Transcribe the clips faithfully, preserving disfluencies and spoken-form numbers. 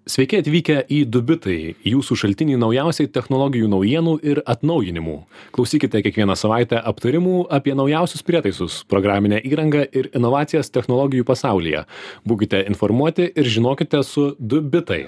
Sveiki atvykę į du bitai, jūsų šaltiniai naujausiai technologijų naujienų ir atnaujinimų. Klausykite kiekvieną savaitę aptarimų apie naujausius prietaisus, programinę įrangą ir inovacijas technologijų pasaulyje. Būkite informuoti ir žinokite su du bitai.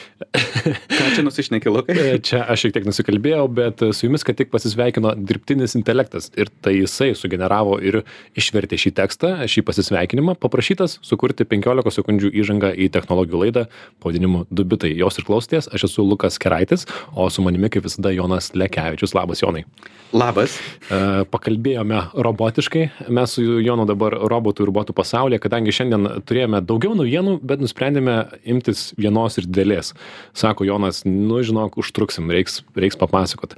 Ką čia nusišneki, Lukai? Čia aš šiek tiek nusikalbėjau, bet su jumis kad tik pasisveikino dirbtinis intelektas ir tai jisai sugeneravo ir išvertė šį tekstą, šį pasisveikinimą, paprašytas sukurti penkiolikos sekundžių įžangą į technologijų laidą pavadinimu du bitai. Jos ir klausotės, aš esu Lukas Keraitis, o su manimi kaip visada Jonas Lekevičius. Labas, Jonai. Labas. Pakalbėjome robotiškai, mes su Jonu dabar robotų ir robotų pasaulyje, kadangi šiandien turėjome daugiau naujienų, bet nusprendėme imtis vienos ir didelės. Sako Jonas, nu žinok, užtruksim, reiks, reiks papasakot.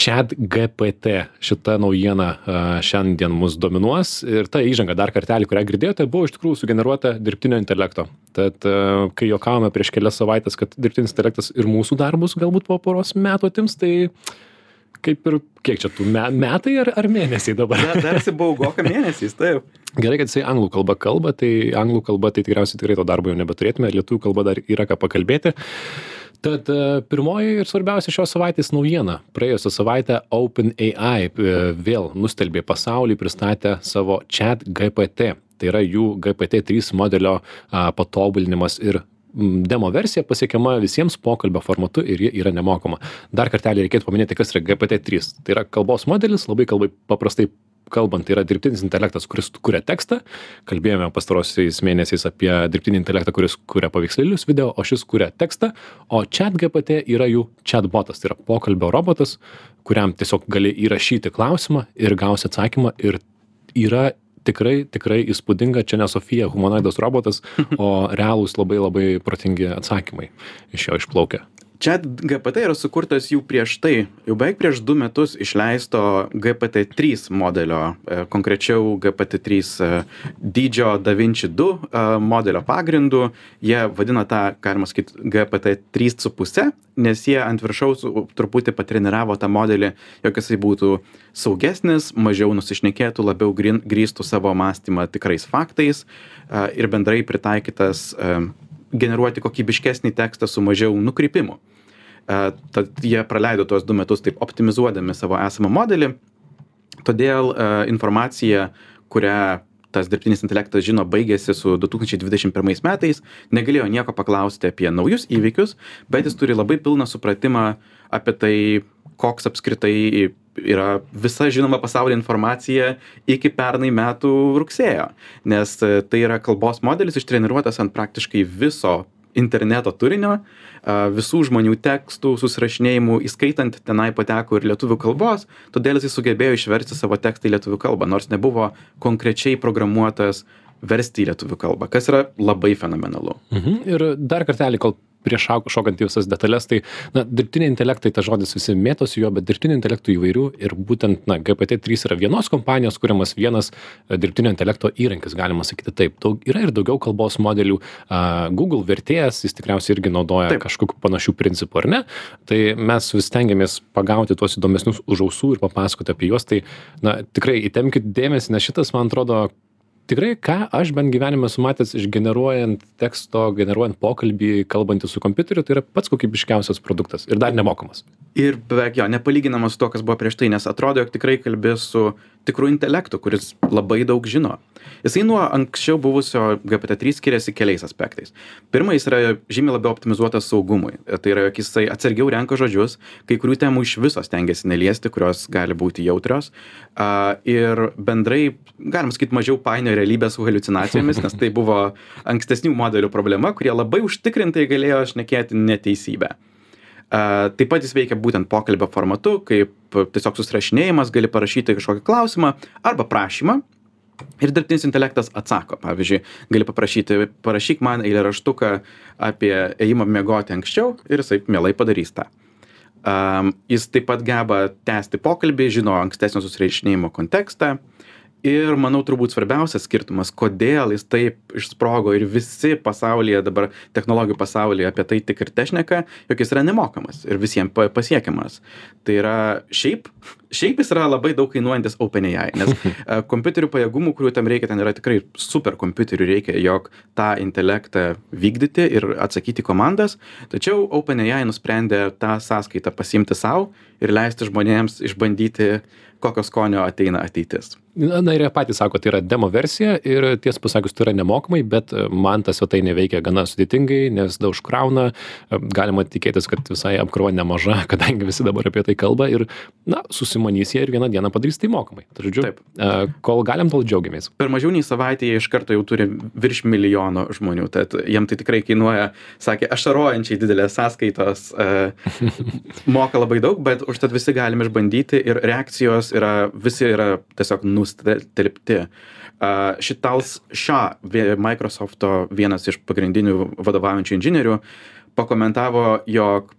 ChatGPT, šita naujiena šiandien mus dominuos ir ta įžanga dar kartelį, kurią girdėjote, buvo iš tikrųjų sugeneruota dirbtinio intelekto. Tad kai juokavome prieš kelias savaitės, kad dirbtinis intelektas ir mūsų darbus galbūt po poros metų atims, tai kaip ir kiek čia tų me, metai ar, ar mėnesiai dabar? Dar, dar esi baugoka mėnesiais, taip. Gerai, kad jisai anglų kalba kalba, tai anglų kalba tai tikriausiai tikrai to darbo jau nebeturėtume, lietuvių kalba dar yra ką pakalbėti. Tad pirmoji ir svarbiausia šios savaitės naujiena. Praėjusią savaitę OpenAI vėl nustelbė pasaulį, pristatė savo ChatGPT. Tai yra jų G P T trys modelio a, patobulinimas ir demo versija pasiekiama visiems pokalbio formatu ir ji yra nemokama. Dar kartelį reikėtų paminėti, kas yra G P T trys. Tai yra kalbos modelis, labai kalbai paprastai kalbant, tai yra dirbtinis intelektas, kuris kuria tekstą. Kalbėjome pastarosiais mėnesiais apie dirbtinį intelektą, kuris kuria paveikslėlius video, o šis kuria tekstą. O ChatGPT yra jų chatbotas, tai yra pokalbio robotas, kuriam tiesiog gali įrašyti klausimą ir gausi atsakymą ir yra tikrai, tikrai įspūdinga, čia ne Sofija humanoidas robotas, o realūs labai labai protingi atsakymai iš jo išplaukia. ChatGPT yra sukurtas jau prieš tai, jau beveik prieš du metus išleisto G P T trys modelio, konkrečiau G P T trys dydžio DaVinci du modelio pagrindu. Jie vadina tą, galima sakyti, G P T trys su puse, nes jie ant viršaus truputį patreniravo tą modelį, jog jisai būtų saugesnis, mažiau nusišnekėtų, labiau grįstų savo mąstymą tikrais faktais ir bendrai pritaikytas generuoti kokybiškesnį tekstą su mažiau nukrypimų. Tad jie praleido tuos du metus taip optimizuodami savo esamą modelį. Todėl informacija, kurią tas dirbtinis intelektas žino, baigėsi su du tūkstančiai dvidešimt pirmais metais, negalėjo nieko paklausti apie naujus įvykius, bet jis turi labai pilną supratimą apie tai, koks apskritai yra visa žinoma pasaulyje informacija iki pernai metų rugsėjo. Nes tai yra kalbos modelis ištreniruotas ant praktiškai viso interneto turinio, visų žmonių tekstų, susirašinėjimų, įskaitant tenai pateko ir lietuvių kalbos, todėl jis sugebėjo išversti savo tekstą į lietuvių kalbą, nors nebuvo konkrečiai programuotas versti į lietuvių kalbą, kas yra labai fenomenalu. Mhm. Ir dar kartelį, kol prieš šokant į visas detalės, tai na, dirbtiniai intelektai, ta žodis visi mėtosi jo, bet dirbtinio intelektų įvairių ir būtent na, G P T trys yra vienos kompanijos kuriamas vienas dirbtinio intelekto įrankis, galima sakyti taip. Daug, yra ir daugiau kalbos modelių. Uh, Google vertėjas, jis tikriausiai irgi naudoja taip. Kažkokių panašių principų, ar ne? Tai mes vis stengiamės pagauti tuos įdomesnius už ausų ir papasakoti apie juos. Tai na, tikrai įtemkit dėmesį, nes šitas, man atrodo, tikrai, ką aš bent gyvenime sumatęs išgeneruojant teksto, generuojant pokalbį, kalbantį su kompiuteriu, tai yra pats kokybiškiausias produktas ir dar nemokamas. Ir beveik jo, nepalyginamas su to, kas buvo prieš tai, nes atrodo, jog tikrai kalbė su tikru intelektu, kuris labai daug žino. Jisai nuo anksčiau buvusio G P T trys skiriasi keliais aspektais. Pirma, jis yra žymiai labiau optimizuotas saugumui. Tai yra, jog jisai atsargiau renka žodžius, kai kurių temų iš viso stengiasi neliesti, kurios gali būti jautrios. Ir bendrai, galim sakyti, mažiau painioja realybę su haliucinacijomis, nes tai buvo ankstesnių modelių problema, kurie labai užtikrintai galėjo šnekėti neteisybę. Uh, taip pat jis veikia būtent pokalbio formatu, kaip tiesiog susirašinėjimas, gali parašyti kažkokį klausimą arba prašymą ir dirbtinis intelektas atsako. Pavyzdžiui, gali paprašyti, parašyk man eilėraštuką apie ėjimą miegoti anksčiau ir jisai mielai padarys tą. Um, jis taip pat geba tęsti pokalbį, žino ankstesnio susirašinėjimo kontekstą Ir manau, turbūt svarbiausias skirtumas, kodėl jis taip išsprogo ir visi pasaulyje, dabar technologijų pasaulyje apie tai tik ir tešneka, jog jis yra nemokamas ir visiems pasiekiamas. Tai yra šiaip, šiaip jis yra labai daug kainuojantis OpenAI, nes uh, kompiuterių pajėgumų, kurių tam reikia, ten yra tikrai super kompiuterių reikia, jog tą intelektą vykdyti ir atsakyti komandas. Tačiau OpenAI nusprendė tą sąskaitą pasiimti savo ir leisti žmonėms išbandyti, kokio skonio ateina ateitis. Na, na ir jie patys sako, tai yra demo versija ir tiesą pasakius, tai yra nemokamai, bet man ta svetainė veikia gana sudėtingai, nes daug užkrauna, galima tikėtis, kad visai apkrova nemaža, kadangi visi dabar apie tai kalba ir, na, susimanys jie ir vieną dieną padarys tai mokamai. Tai žodžiu, Taip. kol galim, tol džiaugiamės. Per mažiau nei savaitę jie iš karto jau turi virš milijono žmonių, tad jiem tai tikrai kainuoja, sakė, ašarojančiai didelės sąskaitos, uh, moka labai daug, bet užtat visi galim išbandyti ir reakcijos yra, visi yra tiesiog nustelbti. Uh, Šitals Shah, Microsofto vienas iš pagrindinių vadovaujančių inžinierių, pakomentavo, jog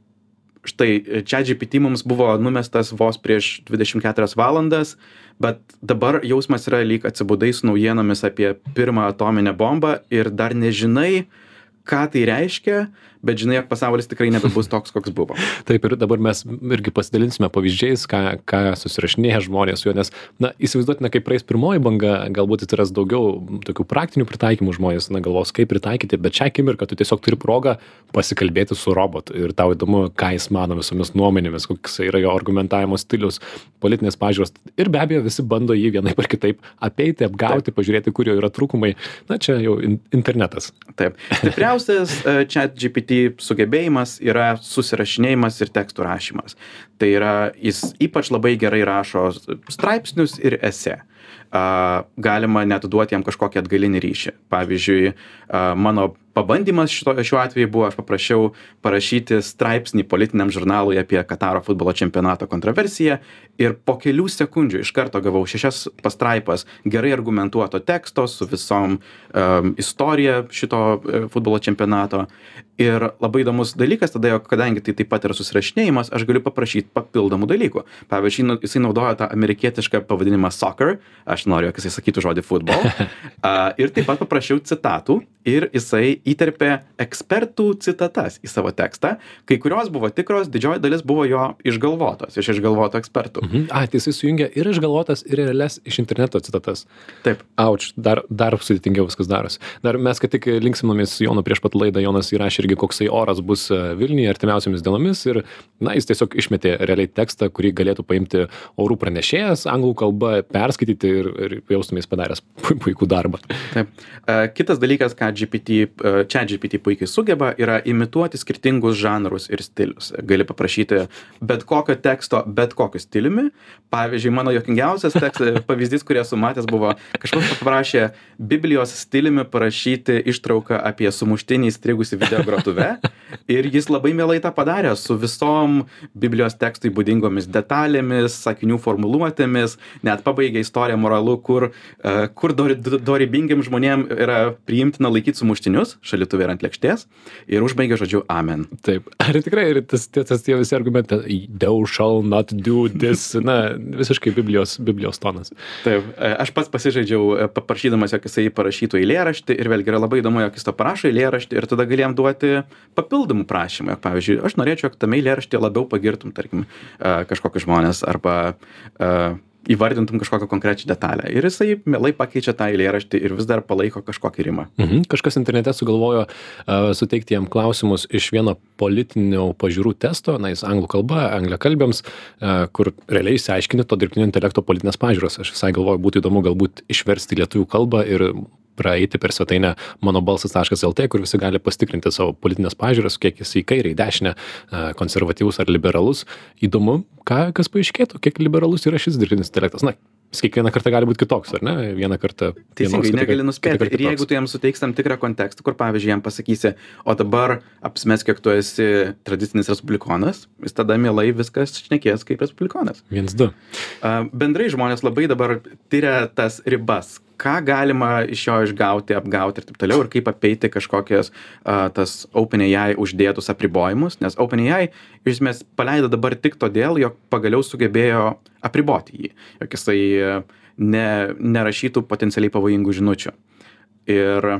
štai ChatGPT mums buvo numestas vos prieš dvidešimt keturias valandas, bet dabar jausmas yra lyg atsibudai su naujienomis apie pirmą atominę bombą ir dar nežinai, ką tai reiškia, bet žinai, jog pasaulis tikrai nebebus toks, koks buvo. Taip, ir dabar mes irgi pasidalinsime pavyzdžiais, ką, ką susirašinėja žmonės su juo, nes, na, įsivaizduotina, kaip praeis pirmoji banga, galbūt atsiras daugiau tokių praktinių pritaikymų žmonės, na, galvos, kaip pritaikyti, bet šią akimirką tu tiesiog turi progą pasikalbėti su robotu ir tau įdomu, ką jis mano visomis nuomonėmis, koks yra jo argumentavimo stilius, politinės pažiūros ir be abejo visi bando jį vienaip ar kitaip apeiti, apgauti, Taip. pažiūrėti, kur jo yra trūkumai. Na, čia jau in- internetas. Taip. Stipriausias uh, ChatGPT sugebėjimas yra susirašinėjimas ir tekstų rašymas. Tai yra, jis ypač labai gerai rašo straipsnius ir esė. Uh, galima net duoti jam kažkokį atgalinį ryšį. Pavyzdžiui, uh, mano pabandymas šito, šiuo atveju buvo, aš paprašiau parašyti straipsnį politiniam žurnalui apie Kataro futbolo čempionato kontroversiją ir po kelių sekundžių iš karto gavau šešias pastraipas gerai argumentuoto teksto su visom um, istorija šito uh, futbolo čempionato. Ir labai įdomus dalykas tada, jog kadangi tai taip pat yra susirašinėjimas, aš galiu paprašyti papildomų dalykų. Pavyzdžiui, jisai naudoja tą amerikietišką pavadinimą soccer, aš noriu, jog jisai sakytų žodį football. Uh, ir taip pat paprašiau citatų ir jisai įterpė ekspertų citatas į savo tekstą. Kai kurios buvo tikros, didžioji dalis buvo jo išgalvotos, iš išgalvoto ekspertų. Mhm. A, tai jisai sujungia ir išgalvotas, ir realias iš interneto citatas. Taip. Auč, dar, dar sudėtingiau viskas darosi. Dar mes, kad tik linksinomės su Jonu prieš pat laidą, Jonas įrašė irgi, koksai oras bus Vilniuje artimiausiamis dienomis ir, na, jis tiesiog išmetė realiai tekstą, kurį galėtų paimti orų pranešėjas, anglų kalba, perskaityti ir, ir jaustumės padaręs puikų darbą. Taip. Uh, kitas dalykas, ką G P T, uh, ChatGPT puikiai sugeba, yra imituoti skirtingus žanrus ir stilius. Gali paprašyti bet kokio teksto, bet kokiu stiliumi. Pavyzdžiui, mano juokingiausias tekstas, pavyzdys, kurį esu matęs, buvo, kažkas paprašė Biblijos stiliumi parašyti ištrauką apie sumuštinį įstrigusi video grotuve ir jis labai mielai tą padarė su visom Biblijos tekstui būdingomis detalėmis, sakinių formuluotėmis, net pabaigė istoriją moralu, kur, uh, kur dorybingiam žmonėm yra priimtina laikyti sumuštinius, šalituvė ir ant lėkštės, ir užbaigė žodžiu amen. Taip. Ar tikrai ir tas, tas tie visi argumentai, thou shall not do this, na, visiškai Biblijos, Biblijos tonas. Taip. Aš pats pasižaidžiau paprašydamas, jog jisai parašytų eilėraštį ir vėlgi yra labai įdomu, jog jis to parašo eilėraštį ir tada galėjom duoti papildomų prašymų. Jog, pavyzdžiui, aš norėčiau, jog tame eilėraštyje labiau pagirtum, tarkim, kažkokius žmonės arba uh, įvardintum kažkokią konkrečią detalę. Ir jisai mielai pakeičia tą eilėraštį ir vis dar palaiko kažkokį rimą. Mhm. Kažkas internete sugalvojo uh, suteikti jam klausimus iš vieno politinių pažiūrų testo, na, jis anglų kalba, angliakalbėms, uh, kur realiai išsiaiškini to dirbtinio intelekto politinės pažiūros. Aš visai galvoju, būtų įdomu galbūt išversti lietuvių kalbą ir praeiti per svetainę mano balsas taškas el tė, kur visi gali pasitikrinti savo politinės pažiūras, kiek jis į kairę, į dešinę, konservatyvus ar liberalus. Įdomu, ką, kas paaiškėtų, kiek liberalus yra šis dirbtinis intelektas. Na, jis kiekvieną kartą gali būti kitoks, ar ne? Vieną kartą. Teisingai, negali nuspėti. Ir jeigu tu jam suteiks tam tikrą kontekstą, kur pavyzdžiui jam pasakysi, o dabar apsimesk, kiek tu esi tradicinis respublikonas, jis tada mielai viskas šnekės kaip respublikonas. Vienas, du. Bendrai žmonės labai dabar tyria tas ribas, ką galima iš jo išgauti, apgauti ir taip toliau, ir kaip apeiti kažkokias uh, tas OpenAI uždėtus apribojimus, nes OpenAI iš esmės paleido dabar tik todėl, jog pagaliau sugebėjo apriboti jį, jog jisai uh, ne, nerašytų potencialiai pavojingų žinučių. Ir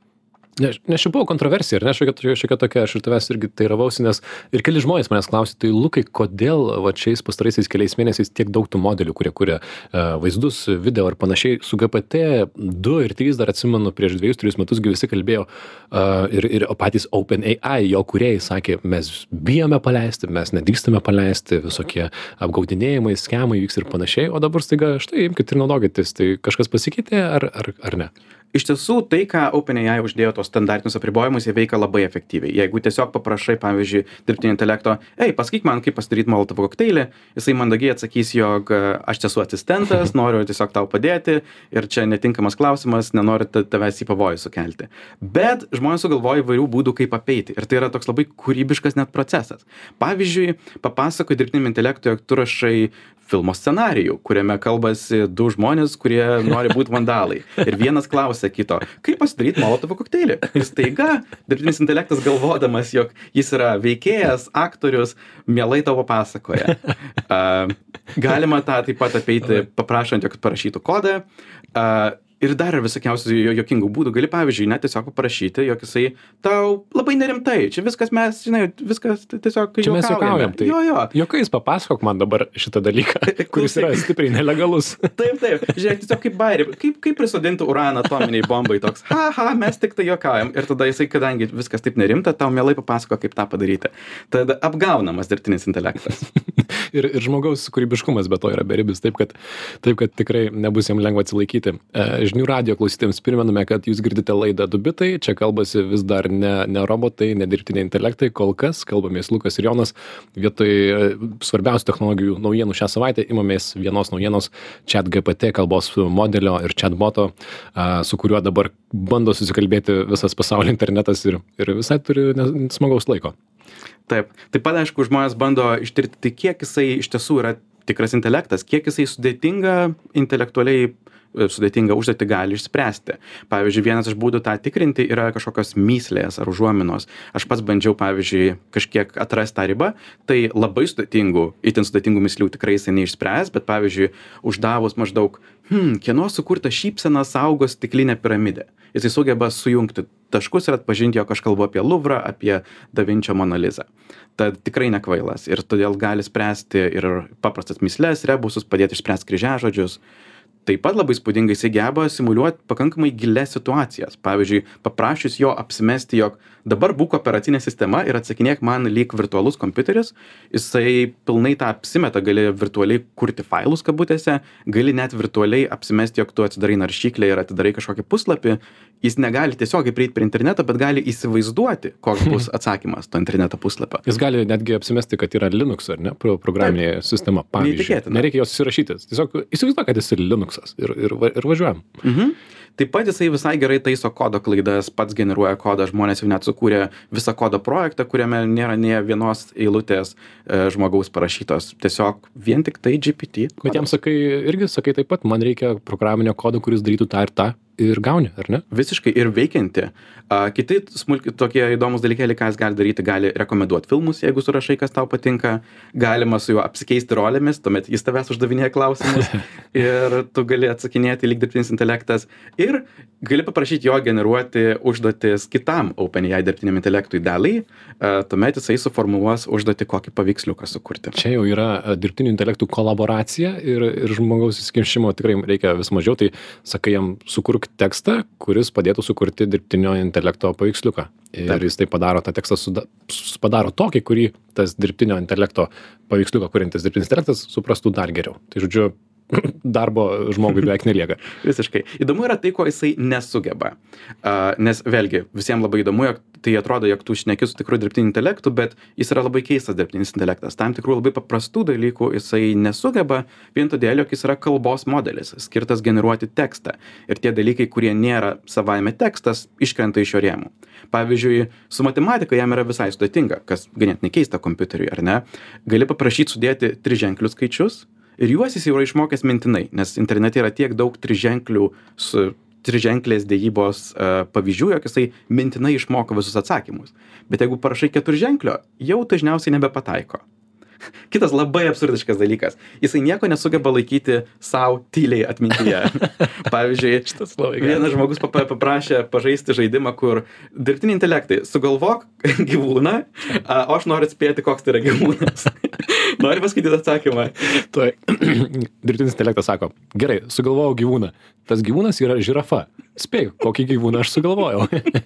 Nes, nes čia buvo kontroversija, ar ne, šiokia, šiokia tokia, aš ir tavęs irgi teiravausi, nes ir keli žmonės manęs klausė, tai Lukai, kodėl va šiais pastaraisiais keliais mėnesiais tiek daug tų modelių, kurie kuria uh, vaizdus, video ir panašiai, su G P T du ir trys dar atsimenu, prieš dviejus, trijus metus visi kalbėjo uh, ir, ir patys OpenAI, jo kūrėjai sakė, mes bijome paleisti, mes nedrįstame paleisti, visokie apgaudinėjimai, skemai vyks ir panašiai, o dabar staiga štai imkite ir naudokitės, tai kažkas pasikeitė ar, ar, ar ne? Iš tiesų, tai, ką OpenAI uždėjo tos standartinius apribojimus, jie veikia labai efektyviai. Jeigu tiesiog paprašai, pavyzdžiui, dirbtinio intelekto, ei, pasakyk man, kaip pasidaryti molotovo kokteilį, jisai mandagiai atsakys, jog aš čia esu asistentas, noriu tiesiog tau padėti ir čia netinkamas klausimas, nenoriu tavęs į pavojų sukelti. Bet žmonės sugalvoja įvairių būdų, kaip apeiti. Ir tai yra toks labai kūrybiškas net procesas. Pavyzdžiui, papasakoju dirbtiniam intelektui, jog tu rašai filmo scenarijų, kuriame kalbasi du žmonės, kurie nori būti vandalai. Ir vienas klausia kito, kaip pasidaryti molotovo kokteilį. Ir staiga dirbtinis intelektas galvodamas, jog jis yra veikėjas, aktorius, mielai tavo pasakoja. Uh, galima tą taip pat apeiti, paprašant, jog parašytų kodą. Uh, Ir dar yra visokiausių juokingų būdų. Gali, pavyzdžiui, net tiesiog paprašyti, jog jisai tau labai nerimtai. Čia viskas mes, žinai, viskas tiesiog čia mes juokaujam. Tai jo, jo. Juokais papasakok man dabar šitą dalyką, kuris yra stipriai nelegalus. Taip, taip. Žiūrėk, tiesiog kaip bairį. Kaip, kaip prisodinti uraną atominiai bombai toks. Ha, ha, mes tik tai juokaujam. Ir tada jisai, kadangi viskas taip nerimta, tau mielai papasako, kaip tą padaryti. Tada apgaunamas dirbtinis intelektas. ir, ir žmogaus kūrybiškumas be to yra beribis. Taip, kad, taip, kad tikrai nebus jam lengva atsilaikyti. Žinių radijo klausytėms primename, kad jūs girdite laidą du bitai, čia kalbasi vis dar ne, ne robotai, ne dirbtiniai intelektai, kol kas kalbamės Lukas ir Jonas, vietoj svarbiausių technologijų naujienų šią savaitę imamės vienos naujienos ChatGPT kalbos modelio ir chatboto, su kuriuo dabar bando susikalbėti visas pasaulio internetas ir, ir visai turi smagaus laiko. Taip, taip pat aišku, žmonės bando ištirti, tai kiek jisai iš tiesų yra tikras intelektas, kiek jisai sudėtinga intelektualiai sudėtingą užduotį gali išspręsti. Pavyzdžiui, vienas iš būdų tą tikrinti yra kažkokios mįslės ar užuominos. Aš pats bandžiau, pavyzdžiui, kažkiek atrasti tą ribą, tai labai sudėtingų, itin sudėtingų mįslių tikrai jisai neišspręs, bet pavyzdžiui, uždavus maždaug, hmm, kieno sukurta šypsena saugo stiklinę piramidę. Jisai sugeba sujungti taškus ir atpažinti, jog aš kalbu apie Luvrą, apie Da Vinčio Mona Lizą. Tad tikrai nekvailas ir todėl gali spręsti ir paprastas mįsles, rebusus, padėti išspręsti kryžiažodžius. Taip pat labai spūdingai jisai geba simuliuoti pakankamai gilias situacijas. Pavyzdžiui, paprašius jo apsimesti, jog dabar būk operacinė sistema ir atsakinėk man lyg virtualus kompiuteris, jisai pilnai tą apsimeta, gali virtualiai kurti failus kabutėse, gali net virtualiai apsimesti, jog tu atsidarai naršyklę ir atidarai kažkokį puslapį. Jis negali tiesiogiai prieiti prie interneto, bet gali įsivaizduoti, koks bus atsakymas to interneto puslapio. Jis gali netgi apsimesti, kad yra Linux, ar ne, programinė Taip. Sistema. Pavyzdžiui, nereikia jos įsirašyti. Tiesiog įsivaizduok, kad jis yra Linuxas ir, ir, ir važiuojam. Mhm. Taip pat jisai visai gerai taiso kodo klaidas, pats generuoja kodą, žmonės jau net sukūrė visą kodo projektą, kuriame nėra nė vienos eilutės e, žmogaus parašytos. Tiesiog vien tik tai G P T kodas. Bet jam sakai, irgi sakai taip pat, man reikia programinio kodo, kuris darytų tą ir tą. Ir gauni, ar ne? Visiškai ir veikianti. A, kiti smulki, tokie įdomus dalykėliai, ką jis gali daryti, gali rekomenduoti filmus, jeigu surašai, kas tau patinka. Galima su juo apsikeisti rolėmis, tuomet jis tavęs uždavinėja klausimus ir tu gali atsakinėti lyg dirbtinis intelektas. Ir gali paprašyti jo generuoti užduotis kitam OpenAI dirbtiniam intelektui daliai, tuomet jisai suformuluos užduotį, kokį paveiksliuką sukurti. Čia jau yra dirbtinių intelektų kolaboracija ir, ir žmogaus įsikimšimo tikrai reikia vis mažiau, tai sakai jam sukurk tekstą, kuris padėtų sukurti dirbtinio intelekto paveiksliuką. Ir Taip. Jis tai padaro, tą tekstą suda, padaro tokį, kurį tas dirbtinio intelekto paveiksliuką kuriantis dirbtinis intelektas suprastų dar geriau. Tai žodžiu, darbo žmogui beveik nelieka. Visiškai. Įdomu yra tai, ko jisai nesugeba. Uh, nes vėlgi, visiems labai įdomu, jog tai atrodo, jog tu šneki su tikru dirbtiniu intelektu, bet jis yra labai keistas dirbtinis intelektas. Tam tikrų labai paprastų dalykų jisai nesugeba, vien todėl, jog jis yra kalbos modelis, skirtas generuoti tekstą. Ir tie dalykai, kurie nėra savaime tekstas, iškrenta iš jo rėmų. Pavyzdžiui, su matematika jam yra visai sudėtinga, kas ganėtinai keista kompiuteriui, ar ne? Gali paprašyti sudėti triženklius skaičius, ir juos jis jau yra išmokęs mintinai, nes internete yra tiek daug triženklių su triženklės dėjybos uh, pavyzdžių, jog jisai mintinai išmoko visus atsakymus. Bet jeigu parašai keturženklio, jau dažniausiai nebepataiko. Kitas labai absurdiškas dalykas. Jisai nieko nesugeba laikyti savo tyliai atmintyje. Pavyzdžiui, vienas žmogus paprašė pažaisti žaidimą, kur dirbtiniai intelektai sugalvok gyvūną, o aš noriu atspėti, koks tai yra gyvūnas. Nori paskaityti atsakymą? Tuoj. Dirbtinis intelektas sako, gerai, sugalvojau gyvūną. Tas gyvūnas yra žirafa. Spėk, kokį gyvūną aš sugalvojau.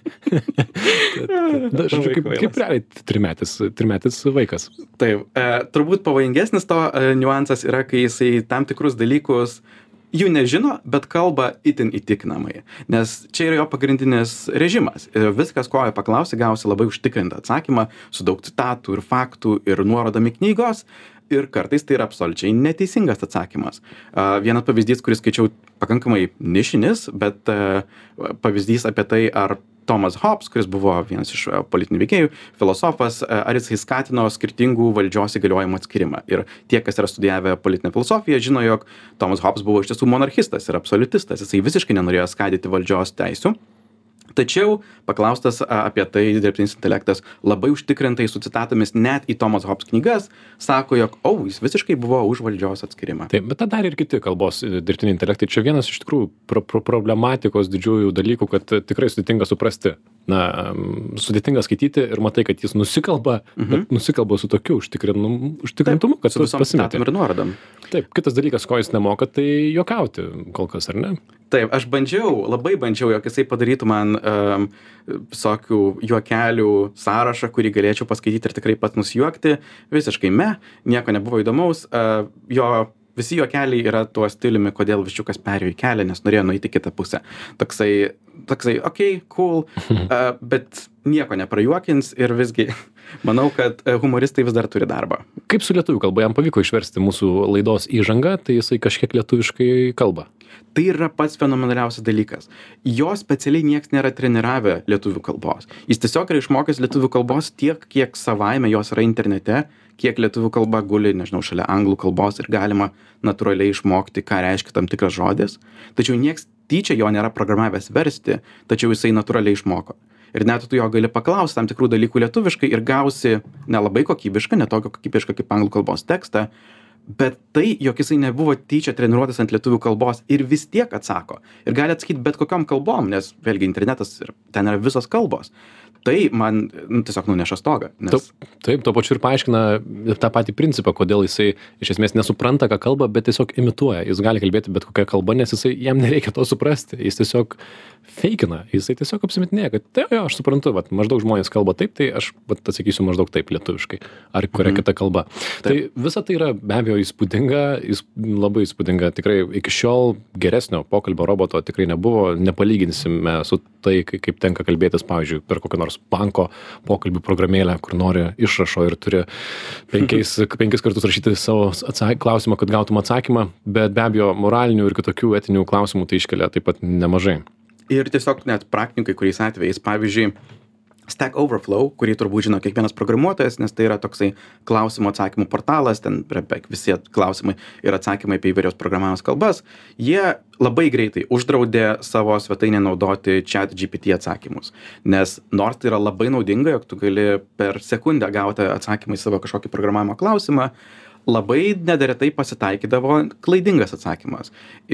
Na, žodžiu, kaip, kaip realiai trimetis, trimetis vaikas. Taip, e, turbūt pavojingesnis to e, niuansas yra, kai jisai tam tikrus dalykus jų nežino, bet kalba itin įtikinamai. Nes čia yra jo pagrindinis režimas. E, viskas, ko jo paklausi, gausi labai užtikrintą atsakymą, su daug citatų ir faktų ir nuorodami knygos. Ir kartais tai yra absoliučiai neteisingas atsakymas. Uh, vienas pavyzdys, kurį skaičiau pakankamai nišinis, bet uh, pavyzdys apie tai, ar Thomas Hobbes, kuris buvo vienas iš uh, politinių veikėjų, filosofas, uh, ar jisai skatino skirtingų valdžios įgaliojimų atskirimą. Ir tie, kas yra studijavę politinę filosofiją, žino, jog Thomas Hobbes buvo iš tiesų monarchistas ir absoliutistas. Jisai visiškai nenorėjo skaidyti valdžios teisių. Tačiau, paklaustas apie tai, dirbtinis intelektas labai užtikrintai su citatomis net į Thomas Hobbes knygas, sako, jog, o, jis visiškai buvo už valdžios atskirimą. Taip, bet tą dar ir kiti kalbos dirbtiniai intelektai. Čia vienas iš tikrųjų pro pro problematikos didžiųjų dalykų, kad tikrai sudėtinga suprasti. Na, sudėtinga skaityti ir matai, kad jis nusikalba, mhm. bet nusikalba su tokiu užtikrintumu, užtikrintumu kad su visom citatom ir nuorodom. Taip, kitas dalykas, ko jis nemoka, tai juokauti kol kas, ar ne? Taip, aš bandžiau, labai bandžiau, jog jisai padarytų man um, visokių juokelių sąrašą, kurį galėčiau paskaityti ir tikrai pat nusijuokti. Visiškai me, nieko nebuvo įdomaus. Uh, jo visi juokeliai yra tuo stiliumi, kodėl viščiukas perėjo į kelią, nes norėjo nueiti kitą pusę. Toksai, toksai, okei, okay, cool, uh, bet nieko neprajuokins ir visgi manau, kad humoristai vis dar turi darbą. Kaip su lietuvių kalba? Jam pavyko išversti mūsų laidos įžangą, tai jisai kažkiek lietuviškai kalba. Tai yra pats fenomenaliausias dalykas. Jo specialiai nieks nėra treniravę lietuvių kalbos. Jis tiesiog yra išmokęs lietuvių kalbos tiek, kiek savaime jos yra internete, kiek lietuvių kalba guli, nežinau, šalia anglų kalbos ir galima natūraliai išmokti, ką reiškia tam tikras žodis. Tačiau nieks tyčia jo nėra programavęs versti, tačiau jisai natūraliai išmoko. Ir net tu jo gali paklausti tam tikrų dalykų lietuviškai ir gausi nelabai kokybišką, ne tokio kokybišką kaip anglų kalbos tekstą, bet tai, jog jisai nebuvo tyčia treniruotas ant lietuvių kalbos ir vis tiek atsako. Ir gali atsakyti bet kokiom kalbom, nes vėlgi internetas ir ten yra visos kalbos. Tai man nu, tiesiog nuneša stogą. Nes... Taip, taip, tuo pačiu ir paaiškina tą patį principą, kodėl jisai iš esmės nesupranta, ką kalba, bet tiesiog imituoja. Jis gali kalbėti bet kokią kalbą, nes jisai, jam nereikia to suprasti. Jis tiesiog feikina, jisai tiesiog apsimetinėja, kad tai jo, aš suprantu, vat, maždaug žmonės kalba taip, tai aš vat, atsakysiu maždaug taip lietuviškai, ar kuria mhm. kita kalba. Taip. Tai visa tai yra be abejo įspūdinga, įsp... labai įspūdinga. Tikrai iki šiol geresnio pokalbio roboto tikrai nebuvo, nepalyginsime su tai, kaip tenka kalbėtis, pavyzdžiui, per kokią nors banko pokalbių programėlę, kur nori išrašo ir turi penkiais, penkis kartus rašyti savo atsak... klausimą, kad gautum atsakymą, bet be abejo moralinių ir kitokių etinių klausimų tai iškelia taip pat nemažai. Ir tiesiog net praktikai, kuriais atvejais, pavyzdžiui, Stack Overflow, kurį turbūt žino kiekvienas programuotojas, nes tai yra toksai klausimų atsakymų portalas, ten beveik visi klausimai ir atsakymai apie įvairios programavimas kalbas, jie labai greitai uždraudė savo svetainę naudoti ChatGPT atsakymus. Nes nors tai yra labai naudinga, jog tu gali per sekundę gauti atsakymą į savo kažkokį programavimo klausimą, labai nedaretai pasitaikydavo klaidingas atsakymas.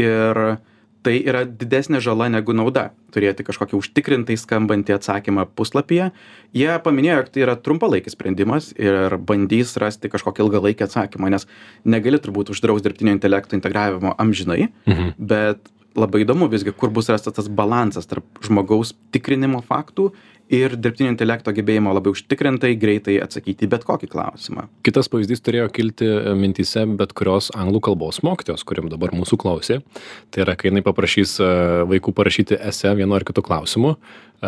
Ir tai yra didesnė žala negu nauda turėti kažkokį užtikrintai skambantį atsakymą puslapyje. Jie paminėjo, jog tai yra trumpalaikis sprendimas ir bandys rasti kažkokį ilgalaikį atsakymą, nes negali turbūt uždrausti dirbtinio intelekto integravimo amžinai, mhm. bet labai įdomu visgi, kur bus rastas tas balansas tarp žmogaus tikrinimo faktų ir dirbtinio intelekto gebėjimo labai užtikrintai, greitai atsakyti bet kokį klausimą. Kitas pavyzdys turėjo kilti mintyse bet kurios anglų kalbos mokytojos, kuriam dabar mūsų klausė. Tai yra, kai jinai paprašys vaikų parašyti esė vienu ar kitu klausimu,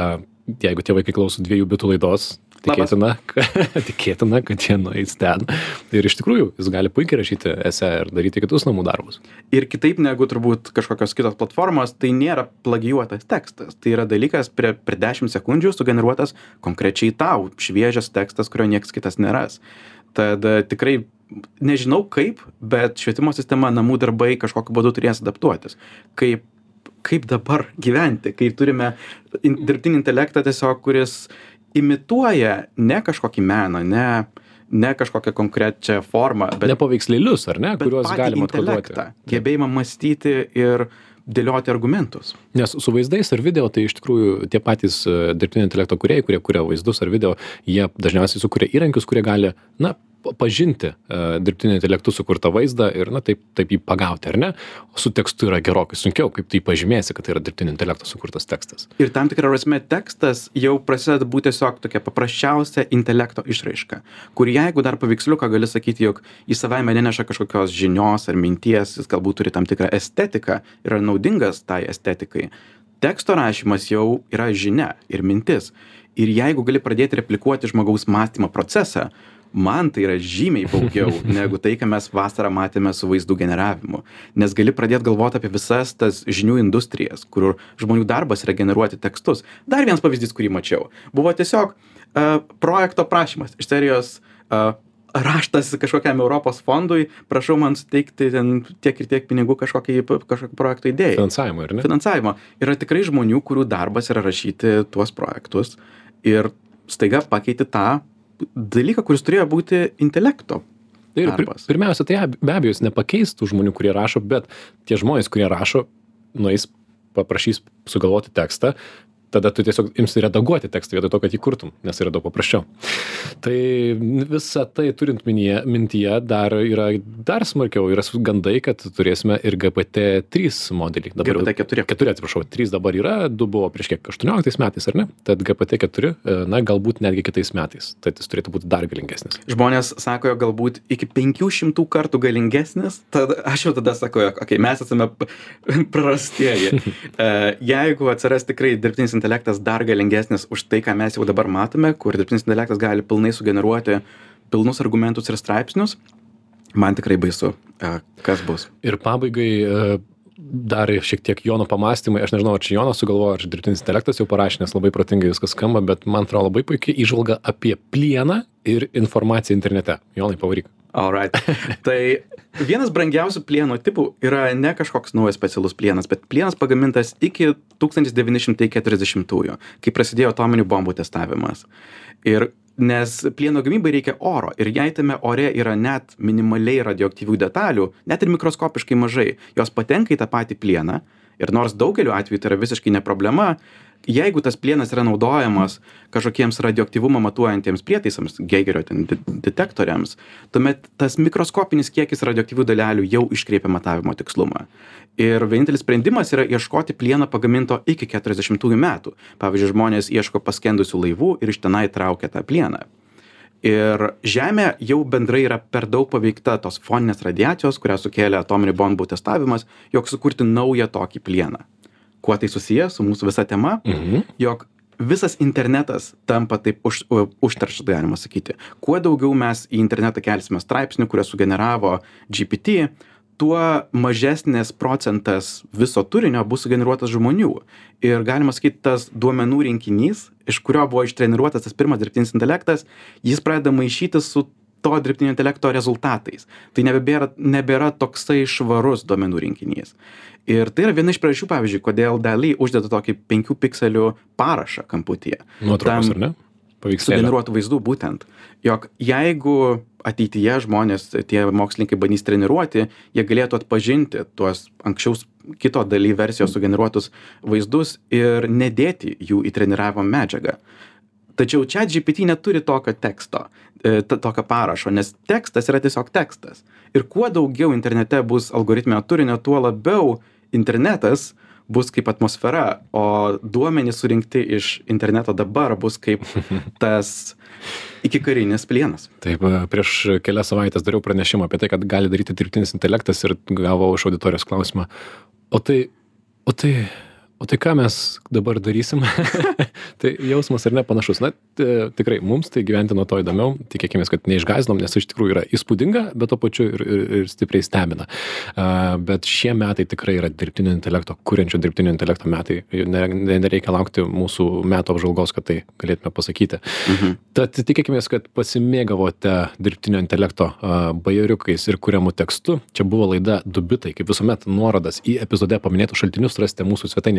jeigu tie vaikai klauso dviejų bitų laidos, tikėtina, tikėtina, kad jie nueis ten. Ir iš tikrųjų, jis gali puikiai rašyti esė ir daryti kitus namų darbus. Ir kitaip negu turbūt kažkokios kitos platformos, tai nėra plagijuotas tekstas. Tai yra dalykas prie, prie dešimt sekundžių sugeneruotas konkrečiai tau, šviežias tekstas, kurio nieks kitas neras. Tad tikrai nežinau kaip, bet švietimo sistema, namų darbai kažkokiu būdu turės adaptuotis. Kaip, kaip dabar gyventi, kai turime dirbtinį intelektą tiesiog, kuris imituoja ne kažkokį meną, ne, ne kažkokią konkrečią formą, bet, Ne paveikslėlius, ar ne, bet kuriuos patį galima atkoduoti. intelektą, gebėjimą mąstyti ir dėlioti argumentus. Nes su vaizdais ar video, tai iš tikrųjų tie patys e, dirbtinio intelekto kūrėjai, kurie kuria vaizdus ar video, jie dažniausiai sukuria įrankius, kurie gali, na, pa- pažinti e, dirbtinio intelektų sukurtą vaizdą ir, na, taip, taip jį pagauti, ar ne? O su tekstu yra gerokai sunkiau, kaip tai pažymėsi, kad tai yra dirbtinio intelekto sukurtas tekstas. Ir tam tikrą prasme tekstas jau prasideda būti tiesiog tokia paprasčiausia intelekto išraiška, kur jeigu dar paveiksliuką gali sakyti, jog į savaime neneša kažkokios žinios ar minties, jis galbūt turi tam tikrą estetiką, yra naudingas tai estetikai. Teksto rašymas jau yra žinia ir mintis. Ir jeigu gali pradėti replikuoti žmogaus mąstymo procesą, man tai yra žymiai baugiau negu tai, ką mes vasarą matėme su vaizdų generavimu. Nes gali pradėti galvoti apie visas tas žinių industrijas, kur žmonių darbas yra generuoti tekstus. Dar vienas pavyzdys, kurį mačiau, buvo tiesiog uh, projekto prašymas iš serijos uh, raštas kažkokiam Europos fondui, prašau man suteikti ten tiek ir tiek pinigų kažkokiai kažkokio projekto idėjai. Finansavimo, ar ne? Finansavimo. Yra tikrai žmonių, kurių darbas yra rašyti tuos projektus ir staiga pakeiti tą dalyką, kuris turėjo būti intelekto Tai ir pir, darbas. pirmiausia, tai ab- be abejo, jis nepakeis tų žmonių, kurie rašo, bet tie žmonės, kurie rašo, nueis, paprašys sugalvoti tekstą, tada tu tiesiog imsi redaguoti tekstą vietoj to, kad jį kurtum, nes yra daug paprasčiau. Tai visą tai turint mintyje, mintyje dar yra dar smarkiau, yra su- gandai, kad turėsime ir G P T trys modelį. G P T keturi. keturi, atsiprašau, trys dabar yra, du buvo prieš kiek aštuonioliktais metais, ar ne? Tad G P T keturi, e, na, galbūt netgi kitais metais. Tad jis turėtų būti dar galingesnis. Žmonės sako, jog galbūt iki penkių šimtų kartų galingesnis, tad aš jau tada sakau, jog okay, mes esame p- prarastieji. E, Jeigu atsiras tikrai dirbtinis intelektas dar galingesnis už tai, ką mes jau dabar matome, kur dirbtinis intelektas gali pilnai sugeneruoti pilnus argumentus ir straipsnius, man tikrai baisu, e, kas bus. Ir pabaigai e, dar šiek tiek Jono pamąstymai, aš nežinau, ar čia Jonas sugalvojo, ar čia dirbtinis intelektas jau parašė, nes labai protingai viskas skamba, bet man atrodo labai puikiai įžvalga apie plieną ir informaciją internete. Jonai, pavaryk. Alright. Tai vienas brangiausių plieno tipų yra ne kažkoks naujas specialus plienas, bet plienas pagamintas iki tūkstantis devyni šimtai keturiasdešimtųjų, kai prasidėjo atominių bombų testavimas. Ir nes plieno gamybai reikia oro ir jei tame ore yra net minimaliai radioaktyvių detalių, net ir mikroskopiškai mažai, jos patenka į tą patį plieną ir nors daugeliu atveju tai yra visiškai ne problema, jeigu tas plienas yra naudojamas kažkokiems radioaktyvumą matuojantiems prietaisams, Geigerio ten de- detektoriams, tuomet tas mikroskopinis kiekis radioaktyvių dalelių jau iškreipia matavimo tikslumą. Ir vienintelis sprendimas yra ieškoti plieną pagaminto iki keturiasdešimtųjų metų. Pavyzdžiui, žmonės ieško paskendusių laivų ir iš tenai traukia tą plieną. Ir Žemė jau bendrai yra per daug paveikta tos foninės radiacijos, kurią sukėlė atominių bombų testavimas, jog sukurti naują tokį plieną. Kuo tai susiję su mūsų visa tema? Mhm. Jog visas internetas tampa taip už, u- užterštas, galima sakyti. Kuo daugiau mes į internetą kelsime straipsnių, kuriuos sugeneravo G P T, tuo mažesnis procentas viso turinio bus sugeneruotas žmonių. Ir galima sakyti, tas duomenų rinkinys, iš kurio buvo ištreniruotas tas pirmas dirbtinis intelektas, jis pradeda maišyti su to dirbtinio intelekto rezultatais. Tai nebėra, nebėra toksai švarus duomenų rinkinys. Ir tai yra viena iš priežasčių, pavyzdžiui, kodėl DALL-E uždeda tokį penkių pikselių parašą kamputyje. Nuotraukos, Tam ar ne? Paveikslėlė. Sugeneruotų vaizdų būtent. Jog jeigu ateityje žmonės, tie mokslininkai bandys treniruoti, jie galėtų atpažinti tuos anksčiau kito daly versijos sugeneruotus vaizdus ir nedėti jų į treniravimo medžiagą. Tačiau ChatGPT neturi tokio teksto, e, to- tokio parašo, nes tekstas yra tiesiog tekstas. Ir kuo daugiau internete bus algoritminio turinio, tuo labiau internetas bus kaip atmosfera, o duomenys surinkti iš interneto dabar bus kaip tas ikikarinis plienas. Taip, e, prieš kelias savaitės dariau pranešimą apie tai, kad gali daryti dirbtinis intelektas ir gavau iš auditorijos klausimą. O tai, o tai, o tai ką mes dabar darysim? Tai jausmas ir nepanašus. Na, t- tikrai, mums tai gyventi nuo to įdomiau. Tikėkime, kad neišgąsdinom, nes iš tikrųjų yra įspūdinga, bet to pačiu ir, ir, ir stipriai stebina. Uh, bet šie metai tikrai yra dirbtinio intelekto, kuriančio dirbtinio intelekto metai. Ne- ne- Nereikia laukti mūsų metų apžvalgos, kad tai galėtume pasakyti. Mhm. Tad tikėkime, kad pasimėgavote dirbtinio intelekto uh, bajeriukais ir kuriamų tekstų. Čia buvo laida du bitai, kaip visuomet nuorodas į epizode paminėtus šaltinius rasite mūsų svetainėje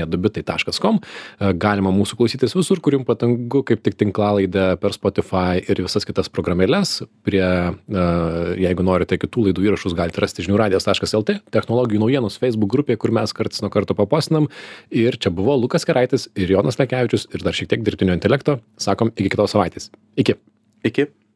du bitai taškas com. Galima mūsų klausytis visur, kur jums patangu, kaip tik tinklalaidę per Spotify ir visas kitas programėlės. Prie, jeigu norite kitų laidų įrašus, galite rasti žinių radijas taškas el tė, technologijų naujienos Facebook grupėje, kur mes karts nuo karto papostinam. Ir čia buvo Lukas Keraitis ir Jonas Lekevičius ir dar šiek tiek dirbtinio intelekto. Sakom, iki kitos savaitės. Iki. Iki.